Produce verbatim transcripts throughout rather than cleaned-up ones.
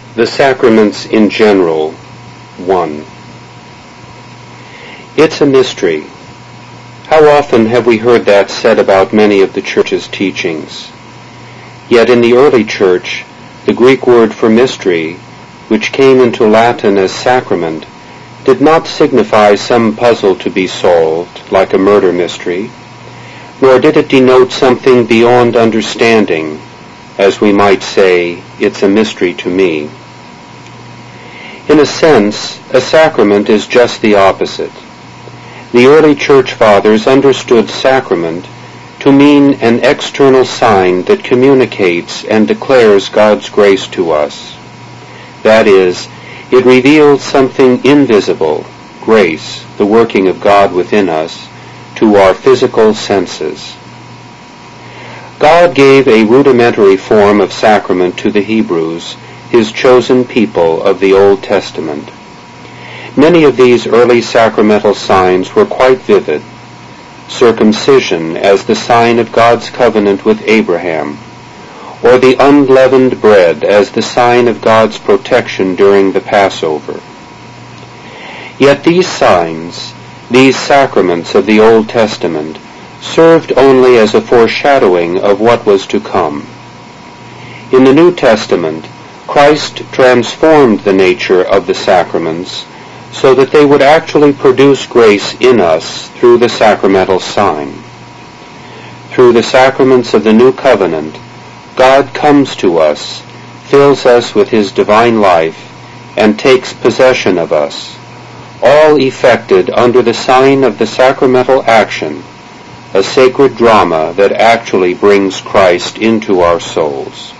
The Sacraments in General, one. It's a mystery. How often have we heard that said about many of the Church's teachings? Yet in the early Church, the Greek word for mystery, which came into Latin as sacrament, did not signify some puzzle to be solved, like a murder mystery, nor did it denote something beyond understanding, as we might say, it's a mystery to me. In a sense, a sacrament is just the opposite. The early Church Fathers understood sacrament to mean an external sign that communicates and declares God's grace to us. That is, it reveals something invisible, grace, the working of God within us, to our physical senses. God gave a rudimentary form of sacrament to the Hebrews, his chosen people of the Old Testament. Many of these early sacramental signs were quite vivid. Circumcision as the sign of God's covenant with Abraham, or the unleavened bread as the sign of God's protection during the Passover. Yet these signs, these sacraments of the Old Testament, served only as a foreshadowing of what was to come. In the New Testament, Christ transformed the nature of the sacraments so that they would actually produce grace in us through the sacramental sign. Through the sacraments of the New Covenant, God comes to us, fills us with his divine life, and takes possession of us, all effected under the sign of the sacramental action, a sacred drama that actually brings Christ into our souls.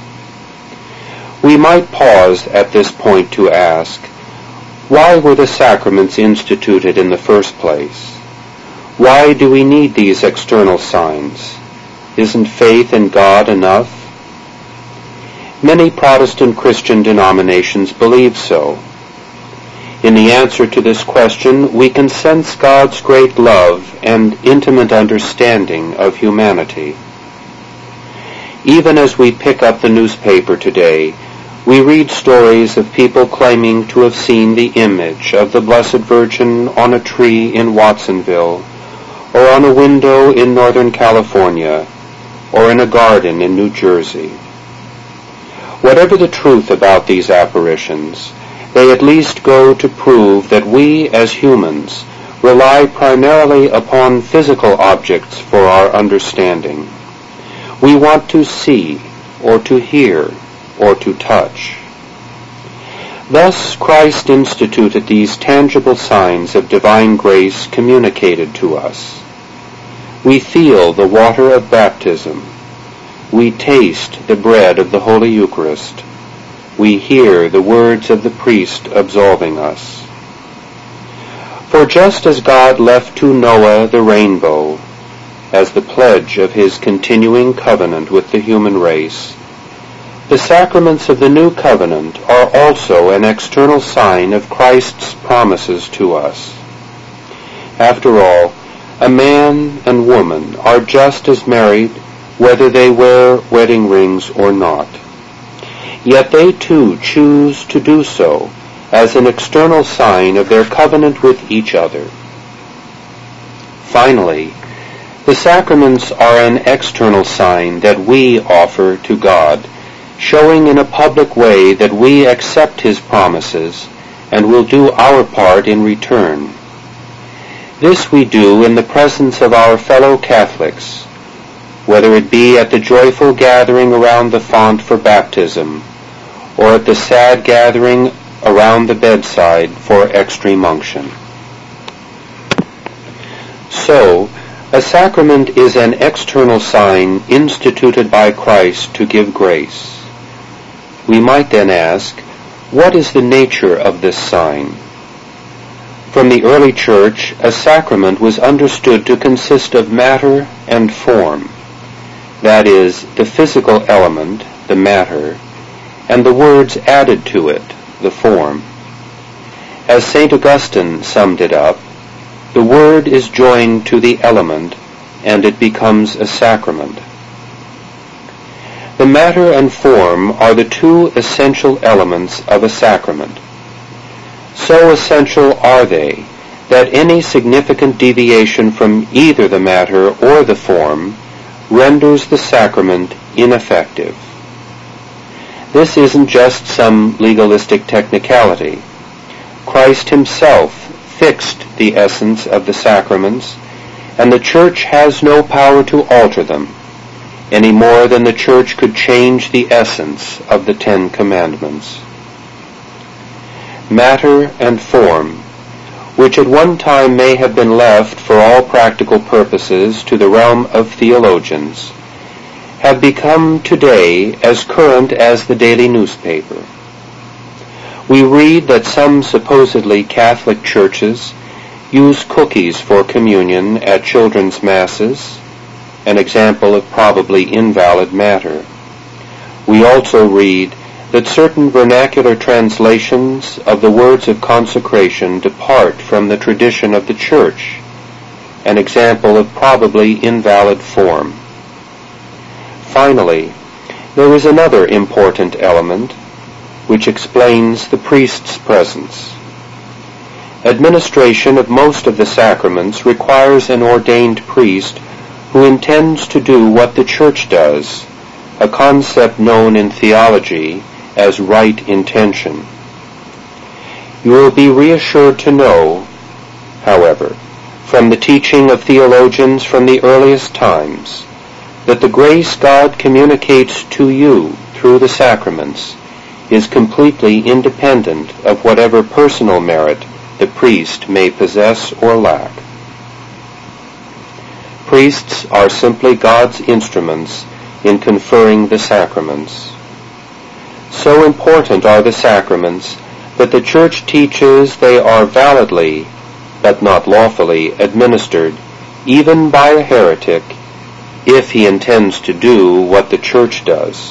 We might pause at this point to ask, why were the sacraments instituted in the first place? Why do we need these external signs? Isn't faith in God enough? Many Protestant Christian denominations believe so. In the answer to this question, we can sense God's great love and intimate understanding of humanity. Even as we pick up the newspaper today, we read stories of people claiming to have seen the image of the Blessed Virgin on a tree in Watsonville, or on a window in Northern California, or in a garden in New Jersey. Whatever the truth about these apparitions, they at least go to prove that we as humans rely primarily upon physical objects for our understanding. We want to see, or to hear, or to touch. Thus Christ instituted these tangible signs of divine grace communicated to us. We feel the water of baptism. We taste the bread of the Holy Eucharist. We hear the words of the priest absolving us. For just as God left to Noah the rainbow as the pledge of his continuing covenant with the human race, the sacraments of the New Covenant are also an external sign of Christ's promises to us. After all, a man and woman are just as married whether they wear wedding rings or not. Yet they too choose to do so as an external sign of their covenant with each other. Finally, the sacraments are an external sign that we offer to God, showing in a public way that we accept his promises and will do our part in return. This we do in the presence of our fellow Catholics, whether it be at the joyful gathering around the font for baptism, or at the sad gathering around the bedside for extreme unction. So, a sacrament is an external sign instituted by Christ to give grace. We might then ask, what is the nature of this sign? From the early Church, a sacrament was understood to consist of matter and form, that is, the physical element, the matter, and the words added to it, the form. As Saint Augustine summed it up, the word is joined to the element, and it becomes a sacrament. The matter and form are the two essential elements of a sacrament. So essential are they that any significant deviation from either the matter or the form renders the sacrament ineffective. This isn't just some legalistic technicality. Christ himself fixed the essence of the sacraments, and the Church has no power to alter them, any more than the Church could change the essence of the Ten Commandments. Matter and form, which at one time may have been left for all practical purposes to the realm of theologians, have become today as current as the daily newspaper. We read that some supposedly Catholic churches use cookies for communion at children's masses, an example of probably invalid matter. We also read that certain vernacular translations of the words of consecration depart from the tradition of the Church, an example of probably invalid form. Finally, there is another important element which explains the priest's presence. Administration of most of the sacraments requires an ordained priest who intends to do what the Church does, a concept known in theology as right intention. You will be reassured to know, however, from the teaching of theologians from the earliest times, that the grace God communicates to you through the sacraments is completely independent of whatever personal merit the priest may possess or lack. Priests are simply God's instruments in conferring the sacraments. So important are the sacraments that the Church teaches they are validly, but not lawfully, administered even by a heretic if he intends to do what the Church does.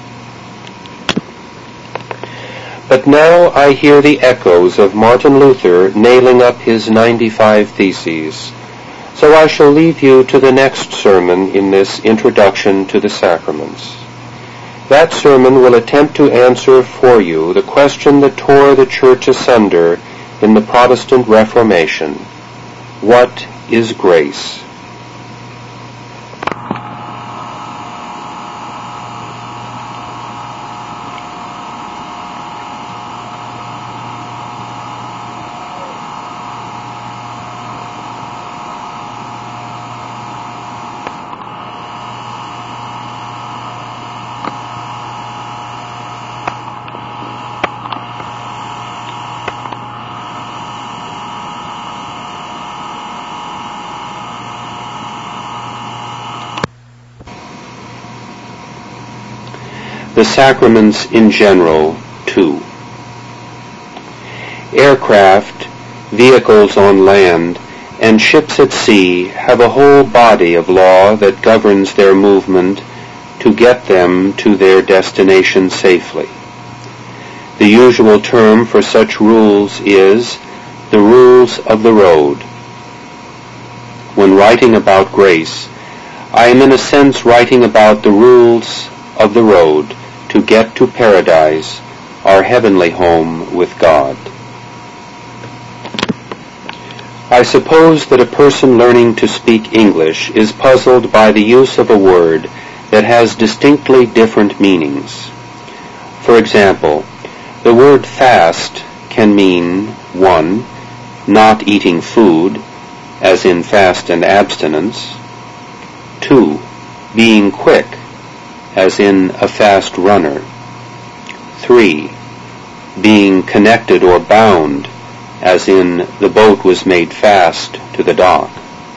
But now I hear the echoes of Martin Luther nailing up his ninety-five Theses, so I shall leave you to the next sermon in this Introduction to the Sacraments. That sermon will attempt to answer for you the question that tore the Church asunder in the Protestant Reformation. What is grace? The sacraments in general, too. Aircraft, vehicles on land, and ships at sea have a whole body of law that governs their movement to get them to their destination safely. The usual term for such rules is the rules of the road. When writing about grace, I am in a sense writing about the rules of the road to get to paradise, our heavenly home with God. I suppose that a person learning to speak English is puzzled by the use of a word that has distinctly different meanings. For example, the word fast can mean, one, not eating food, as in fast and abstinence; two, being quick, as in a fast runner; three, being connected or bound, as in the boat was made fast to the dock.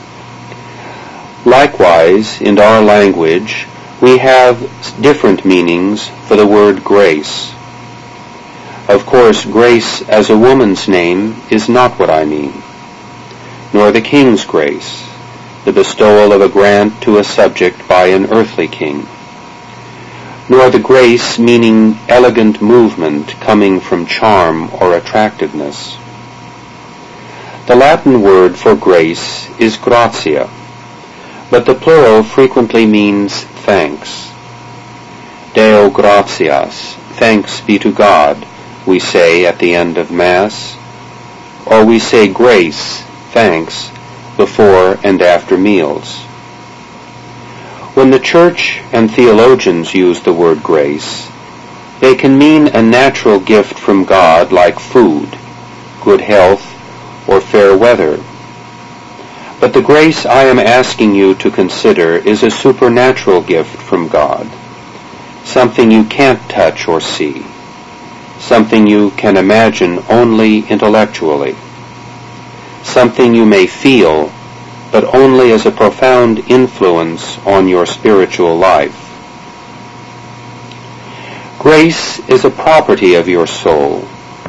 Likewise, in our language, we have different meanings for the word grace. Of course, grace as a woman's name is not what I mean, nor the king's grace, the bestowal of a grant to a subject by an earthly king, nor the grace meaning elegant movement coming from charm or attractiveness. The Latin word for grace is gratia, but the plural frequently means thanks. Deo gratias, thanks be to God, we say at the end of Mass, or we say grace, thanks, before and after meals. When the Church and theologians use the word grace, they can mean a natural gift from God like food, good health, or fair weather. But the grace I am asking you to consider is a supernatural gift from God, something you can't touch or see, something you can imagine only intellectually, something you may feel, but only as a profound influence on your spiritual life. Grace is a property of your soul.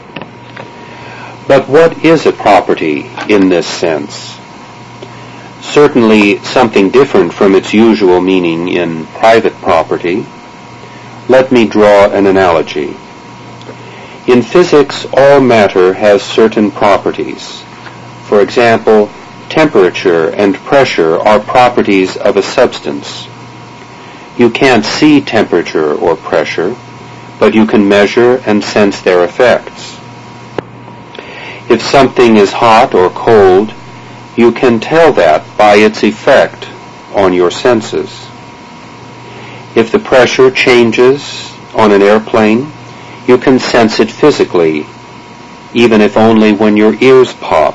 But what is a property in this sense? Certainly something different from its usual meaning in private property. Let me draw an analogy. In physics, all matter has certain properties. For example, temperature and pressure are properties of a substance. You can't see temperature or pressure, but you can measure and sense their effects. If something is hot or cold, you can tell that by its effect on your senses. If the pressure changes on an airplane, you can sense it physically, even if only when your ears pop.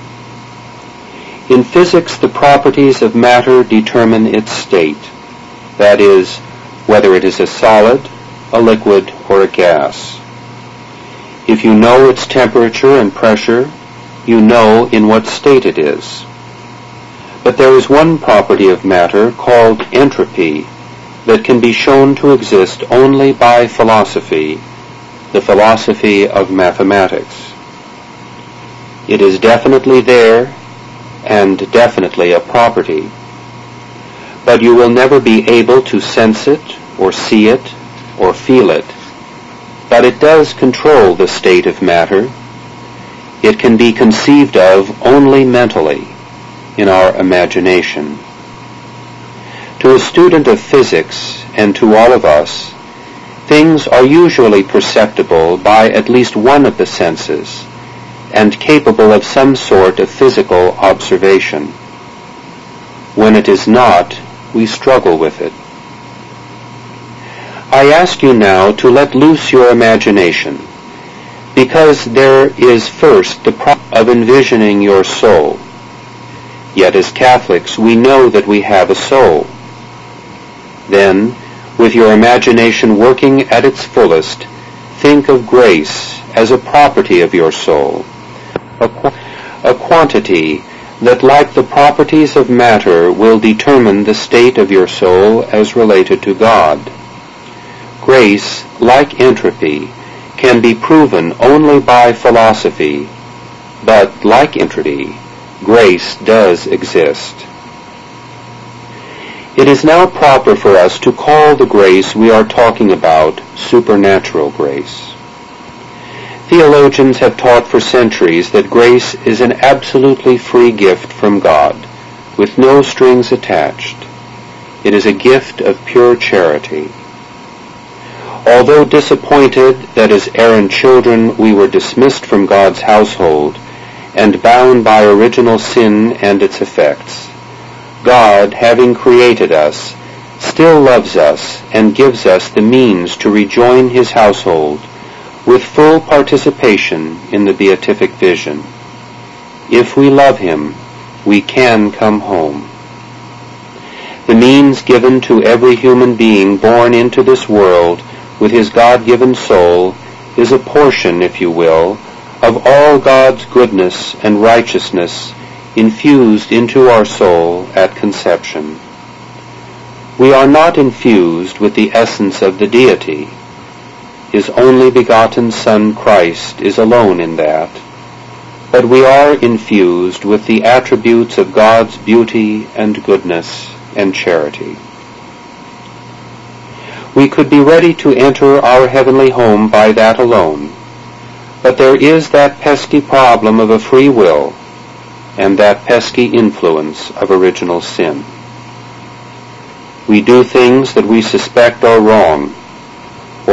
In physics, the properties of matter determine its state, that is, whether it is a solid, a liquid, or a gas. If you know its temperature and pressure, you know in what state it is. But there is one property of matter called entropy that can be shown to exist only by philosophy, the philosophy of mathematics. It is definitely there and definitely a property, but you will never be able to sense it or see it or feel it. But it does control the state of matter. It can be conceived of only mentally, in our imagination. To a student of physics, and to all of us, things are usually perceptible by at least one of the senses, and capable of some sort of physical observation. When it is not, we struggle with it. I ask you now to let loose your imagination, because there is first the problem of envisioning your soul. Yet as Catholics, we know that we have a soul. Then, with your imagination working at its fullest, think of grace as a property of your soul, a, qu- a quantity that, like the properties of matter, will determine the state of your soul as related to God. Grace, like entropy, can be proven only by philosophy, but, like entropy, grace does exist. It is now proper for us to call the grace we are talking about supernatural grace. Theologians have taught for centuries that grace is an absolutely free gift from God, with no strings attached. It is a gift of pure charity. Although disappointed that as errant children we were dismissed from God's household and bound by original sin and its effects, God, having created us, still loves us and gives us the means to rejoin his household with full participation in the beatific vision. If we love him, we can come home. The means given to every human being born into this world with his God-given soul is a portion, if you will, of all God's goodness and righteousness infused into our soul at conception. We are not infused with the essence of the deity. His only begotten Son, Christ, is alone in that. But we are infused with the attributes of God's beauty and goodness and charity. We could be ready to enter our heavenly home by that alone, but there is that pesky problem of a free will and that pesky influence of original sin. We do things that we suspect are wrong,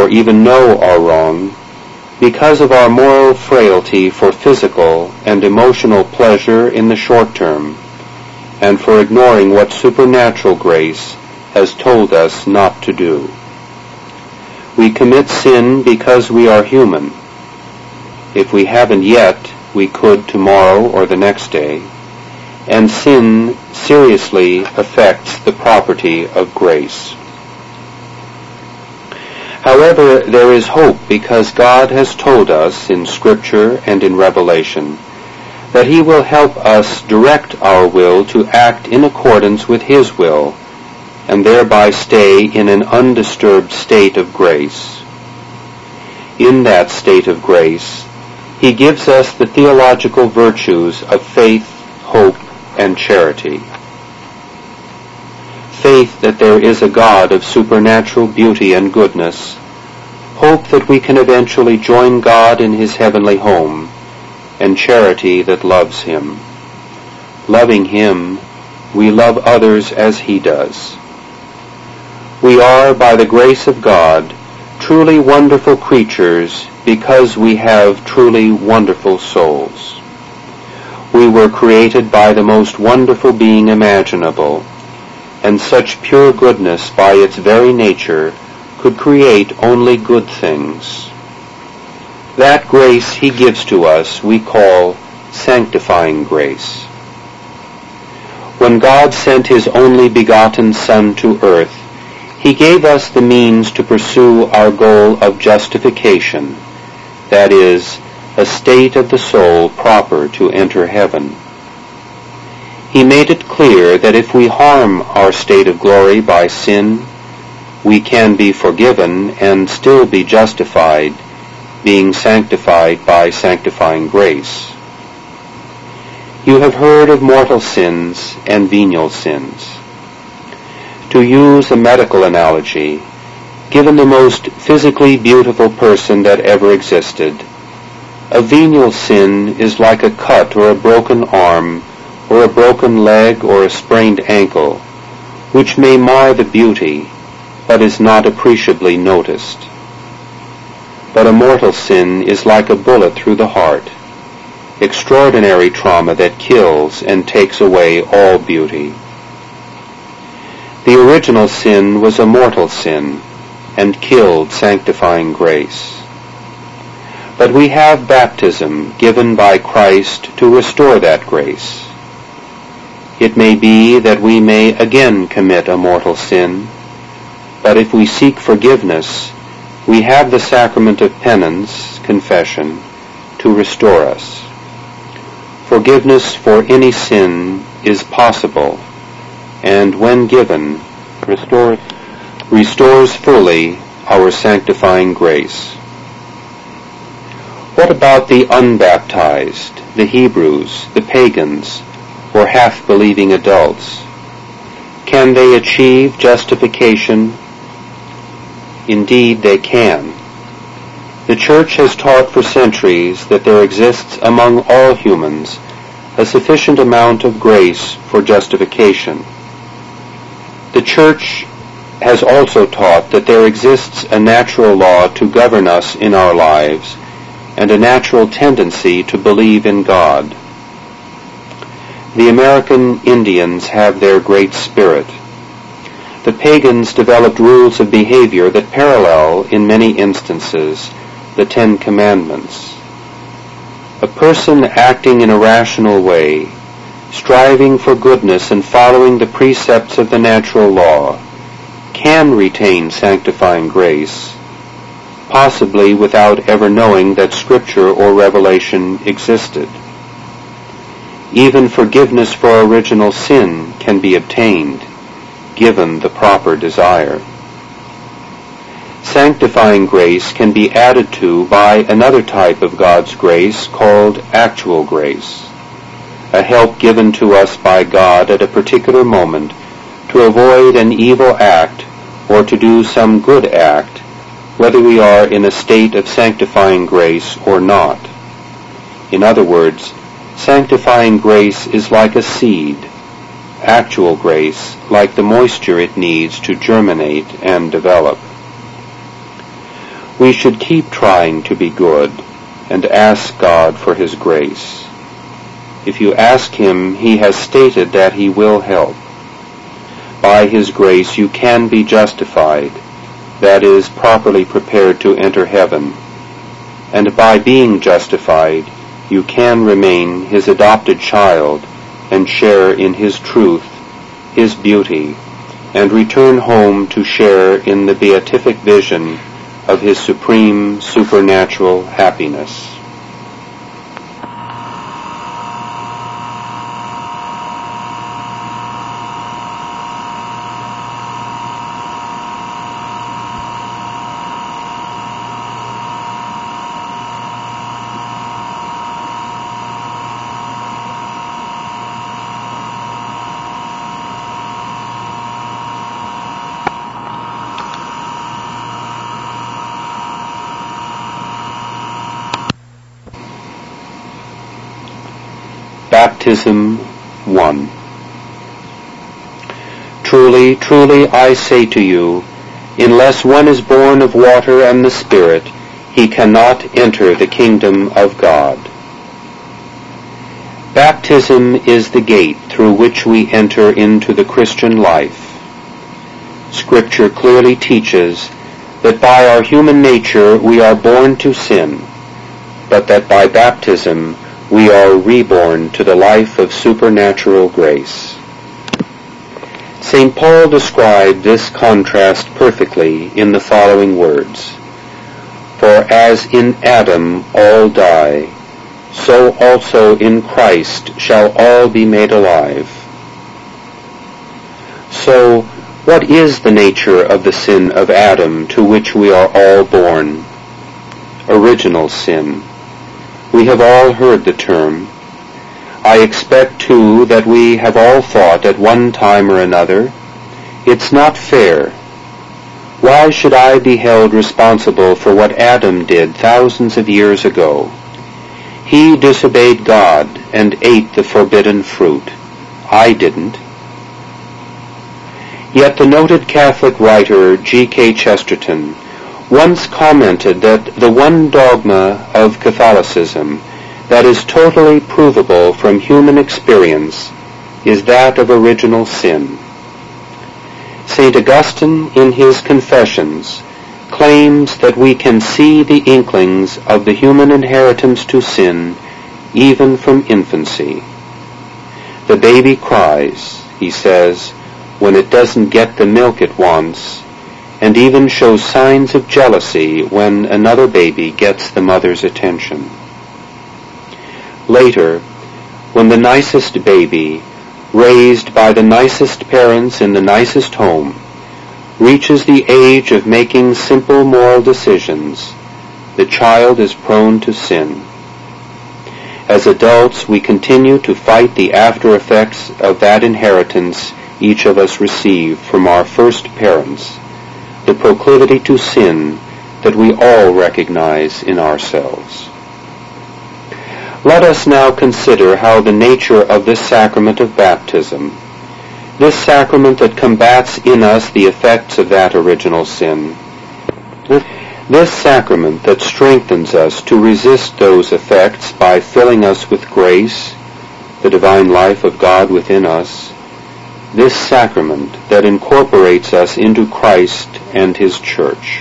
or even know our wrong, because of our moral frailty for physical and emotional pleasure in the short term, and for ignoring what supernatural grace has told us not to do. We commit sin because we are human. If we haven't yet, we could tomorrow or the next day, and sin seriously affects the property of grace. However, there is hope because God has told us in Scripture and in Revelation that He will help us direct our will to act in accordance with His will, and thereby stay in an undisturbed state of grace. In that state of grace, He gives us the theological virtues of faith, hope, and charity. Faith that there is a God of supernatural beauty and goodness, hope that we can eventually join God in His heavenly home, and charity that loves Him. Loving Him, we love others as He does. We are, by the grace of God, truly wonderful creatures because we have truly wonderful souls. We were created by the most wonderful being imaginable, and such pure goodness by its very nature could create only good things. That grace He gives to us we call sanctifying grace. When God sent His only begotten Son to earth, He gave us the means to pursue our goal of justification, that is, a state of the soul proper to enter heaven. He made it clear that if we harm our state of glory by sin, we can be forgiven and still be justified, being sanctified by sanctifying grace. You have heard of mortal sins and venial sins. To use a medical analogy, given the most physically beautiful person that ever existed, a venial sin is like a cut or a broken arm or a broken leg or a sprained ankle, which may mar the beauty, but is not appreciably noticed. But a mortal sin is like a bullet through the heart, extraordinary trauma that kills and takes away all beauty. The original sin was a mortal sin, and killed sanctifying grace. But we have baptism given by Christ to restore that grace. It may be that we may again commit a mortal sin, but if we seek forgiveness, we have the sacrament of penance, confession, to restore us. Forgiveness for any sin is possible, and when given, restores, restores fully our sanctifying grace. What about the unbaptized, the Hebrews, the pagans, or half-believing adults? Can they achieve justification? Indeed, they can. The Church has taught for centuries that there exists among all humans a sufficient amount of grace for justification. The Church has also taught that there exists a natural law to govern us in our lives and a natural tendency to believe in God. The American Indians have their Great Spirit. The pagans developed rules of behavior that parallel, in many instances, the Ten Commandments. A person acting in a rational way, striving for goodness and following the precepts of the natural law, can retain sanctifying grace, possibly without ever knowing that Scripture or revelation existed. Even forgiveness for original sin can be obtained, given the proper desire. Sanctifying grace can be added to by another type of God's grace called actual grace, a help given to us by God at a particular moment to avoid an evil act or to do some good act, whether we are in a state of sanctifying grace or not. In other words, sanctifying grace is like a seed, actual grace like the moisture it needs to germinate and develop. we should keep trying to be good and ask God for His grace. If you ask Him, He has stated that He will help. By His grace you can be justified, that is, properly prepared to enter heaven, and by being justified you can remain His adopted child and share in His truth, His beauty, and return home to share in the beatific vision of His supreme supernatural happiness. Baptism one. Truly, truly, I say to you, unless one is born of water and the Spirit, he cannot enter the kingdom of God. Baptism is the gate through which we enter into the Christian life. Scripture clearly teaches that by our human nature we are born to sin, but that by baptism we are reborn to the life of supernatural grace. Saint Paul described this contrast perfectly in the following words: For as in Adam all die, so also in Christ shall all be made alive. So, what is the nature of the sin of Adam to which we are all born? Original sin. We have all heard the term. I expect, too, that we have all thought at one time or another, it's not fair. Why should I be held responsible for what Adam did thousands of years ago? He disobeyed God and ate the forbidden fruit. I didn't. Yet the noted Catholic writer G K Chesterton once commented that the one dogma of Catholicism that is totally provable from human experience is that of original sin. Saint Augustine, in his Confessions, claims that we can see the inklings of the human inheritance to sin even from infancy. The baby cries, he says, when it doesn't get the milk it wants, and even shows signs of jealousy when another baby gets the mother's attention. Later, when the nicest baby, raised by the nicest parents in the nicest home, reaches the age of making simple moral decisions, the child is prone to sin. As adults, we continue to fight the after effects of that inheritance each of us received from our first parents, the proclivity to sin that we all recognize in ourselves. Let us now consider how the nature of this sacrament of baptism, this sacrament that combats in us the effects of that original sin, this sacrament that strengthens us to resist those effects by filling us with grace, the divine life of God within us, this sacrament that incorporates us into Christ and His Church.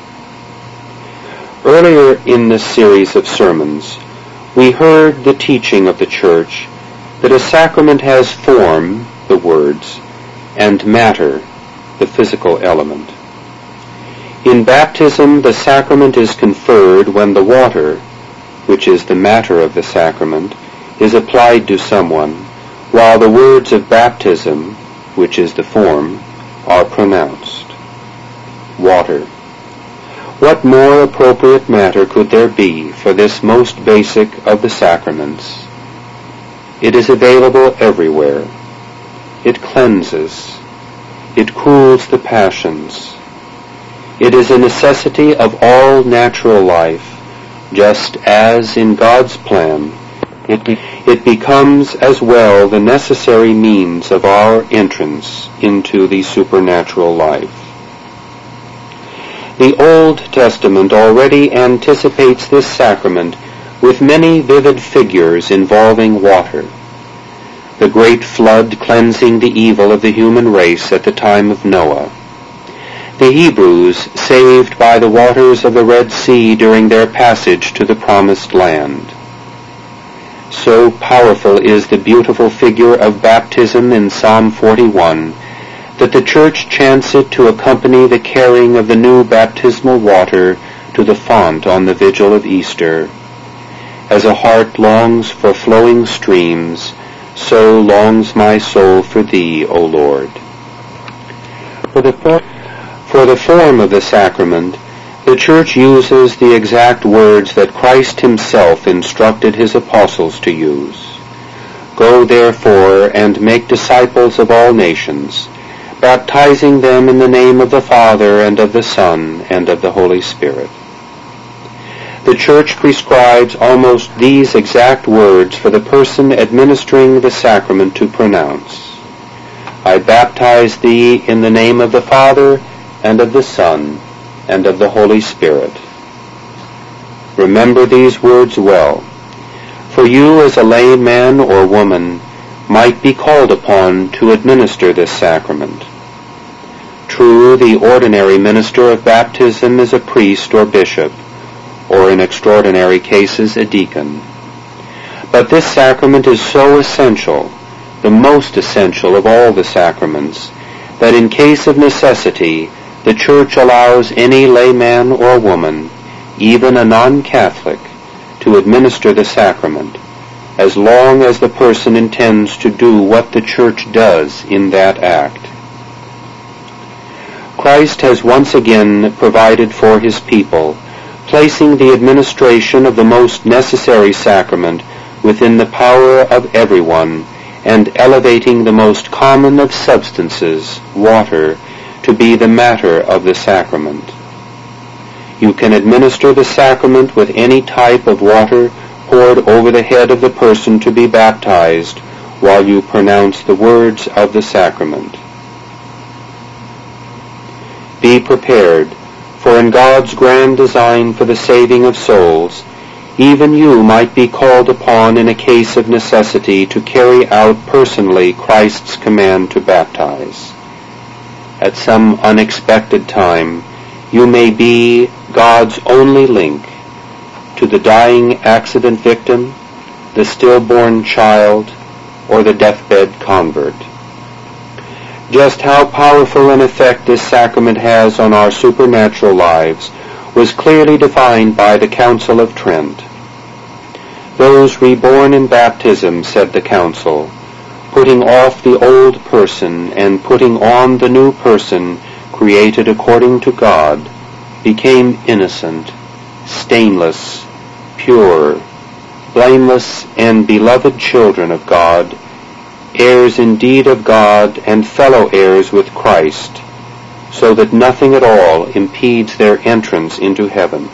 Earlier in this series of sermons, we heard the teaching of the Church that a sacrament has form, the words, and matter, the physical element. In baptism, the sacrament is conferred when the water, which is the matter of the sacrament, is applied to someone, while the words of baptism, which is the form, are pronounced. Water. What more appropriate matter could there be for this most basic of the sacraments? It is available everywhere. It cleanses. It cools the passions. It is a necessity of all natural life, just as in God's plan It, be, it becomes as well the necessary means of our entrance into the supernatural life. The Old Testament already anticipates this sacrament with many vivid figures involving water. The great flood cleansing the evil of the human race at the time of Noah. The Hebrews saved by the waters of the Red Sea during their passage to the Promised Land. So powerful is the beautiful figure of baptism in Psalm forty-one that the Church chants it to accompany the carrying of the new baptismal water to the font on the vigil of Easter. As a heart longs for flowing streams, so longs my soul for Thee, O Lord. For the, for the form of the sacrament, the Church uses the exact words that Christ Himself instructed His apostles to use. Go therefore and make disciples of all nations, baptizing them in the name of the Father and of the Son and of the Holy Spirit. The Church prescribes almost these exact words for the person administering the sacrament to pronounce. I baptize thee in the name of the Father and of the Son and of the Holy Spirit. Remember these words well, for you as a layman or woman might be called upon to administer this sacrament. True, the ordinary minister of baptism is a priest or bishop, or in extraordinary cases a deacon. But this sacrament is so essential, the most essential of all the sacraments, that in case of necessity, the Church allows any layman or woman, even a non-Catholic, to administer the sacrament, as long as the person intends to do what the Church does in that act. Christ has once again provided for His people, placing the administration of the most necessary sacrament within the power of everyone, and elevating the most common of substances, water, to be the matter of the sacrament. You can administer the sacrament with any type of water poured over the head of the person to be baptized while you pronounce the words of the sacrament. Be prepared, for in God's grand design for the saving of souls, even you might be called upon in a case of necessity to carry out personally Christ's command to baptize. At some unexpected time, you may be God's only link to the dying accident victim, the stillborn child, or the deathbed convert. Just how powerful an effect this sacrament has on our supernatural lives was clearly defined by the Council of Trent. Those reborn in baptism, said the Council, putting off the old person and putting on the new person created according to God, became innocent, stainless, pure, blameless, and beloved children of God, heirs indeed of God and fellow heirs with Christ, so that nothing at all impedes their entrance into heaven.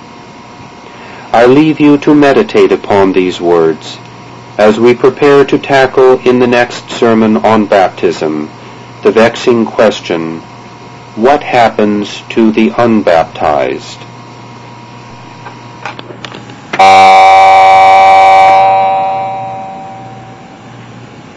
I leave you to meditate upon these words as we prepare to tackle in the next sermon on baptism the vexing question, what happens to the unbaptized?